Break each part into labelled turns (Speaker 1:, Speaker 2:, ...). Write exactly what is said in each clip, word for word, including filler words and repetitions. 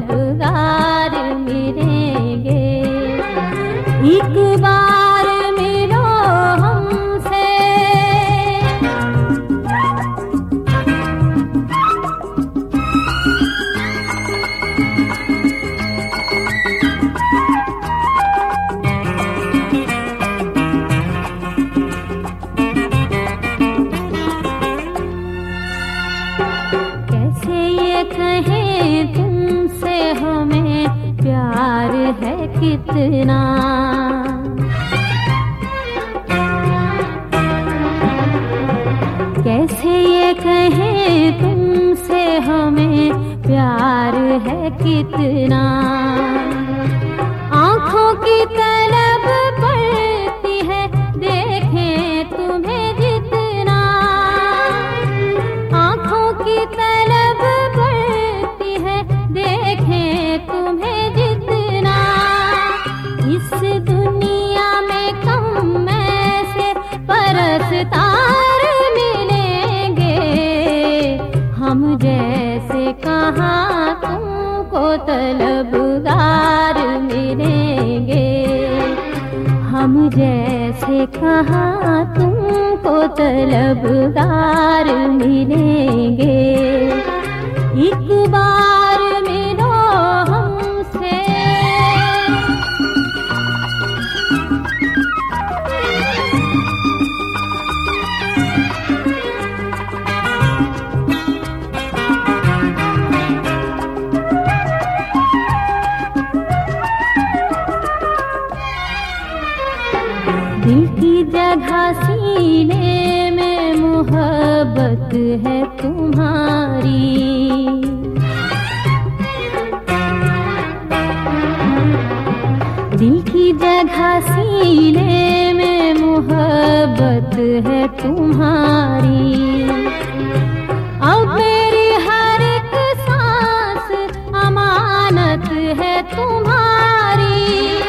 Speaker 1: तलबगार मिलेंगे। एक बार मिलो हमसे, कैसे ये कहें तुमसे हमें प्यार है कितना। कैसे ये कहें तुमसे हमें प्यार है कितना। आँखों की तलब पड़ती है देखें तुम्हें जितना। आँखों की तलब पड़ती है देखें तुम्हें जितना। इस दुनिया में कम ऐसे परस्तार मिलेंगे। हम जैसे कहाँ तुमको तलबगार मिलेंगे। हम जैसे कहाँ तुमको तलबगार मिलेंगे। एक बार मिलो हमसे, दिल की जगह सीने में मोहब्बत है तुम्हारी। दिल की जगह सीने में मोहब्बत है तुम्हारी। अब मेरी हर एक सांस अमानत है तुम्हारी।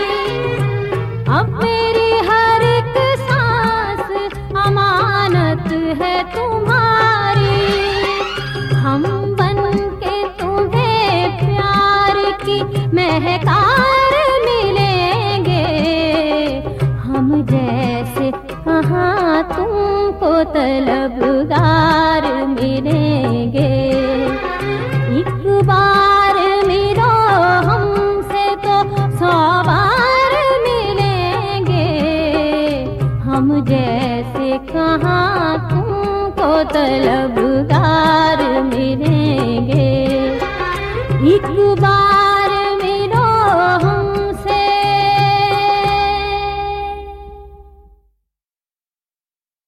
Speaker 1: अब मेरी हर एक सांस अमानत है तुम्हारी। हम बन के तुम्हें प्यार की महकार मिलेंगे। हम जैसे कहाँ तुमको तलबगार मिलेंगे। एक बार मिलो हमसे तो सौ बार मिलेंगे। हम जैसे कहाँ तुमको तलबगार मिलेंगे। एक बार